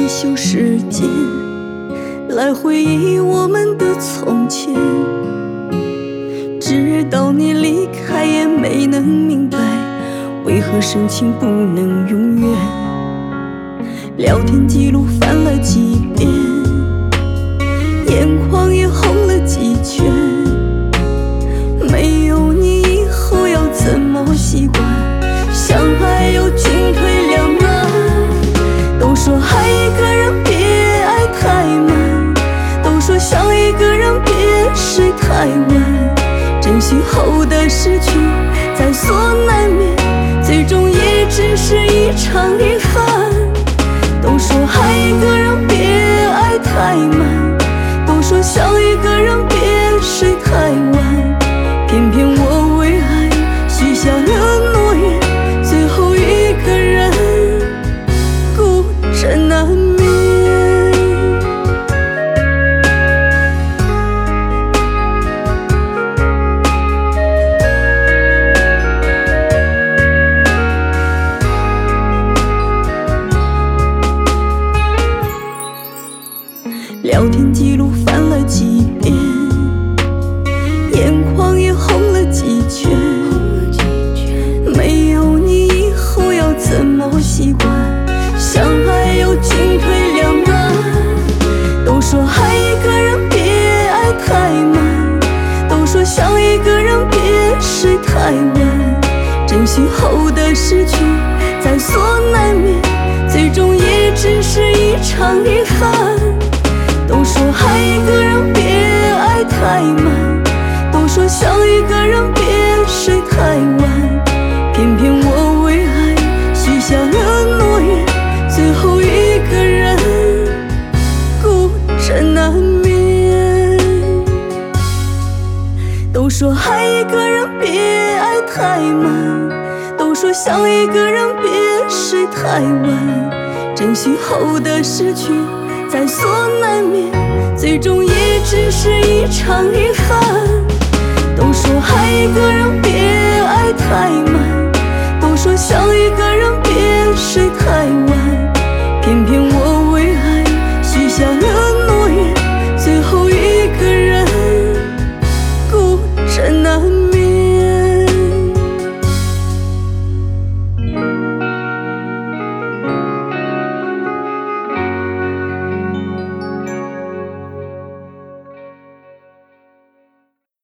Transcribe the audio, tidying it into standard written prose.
休时间，来回忆我们的从前。直到你离开，也没能明白，为何深情不能永远。聊天记录翻了几遍，眼眶也红了几圈。没有你以后要怎么习惯？相爱又进退两难。都说爱一个人别爱太满，都说想一个人别睡太晚。珍惜后的失去在所难免，最终也只是一场遗憾。都说爱一个人别爱太满，都说想一个人别睡太晚。偏偏我为爱许下了诺言，最后一个人孤枕难眠。聊天记录翻了几遍，眼眶也红了几圈。没有你以后要怎么习惯？相爱又进退两难。都说爱一个人别爱太满，都说想一个人别睡太晚。珍惜后的失去在所难免，最终也只是一场遗憾。都说爱一个人别爱太满，都说想一个人别睡太晚。偏偏我为爱许下了诺言，最后一个人孤枕难眠。都说爱一个人别爱太满，都说想一个人别睡太晚。珍惜后的失去在所难免，最终也只是一场遗憾。都说爱一个人别爱太满，都说想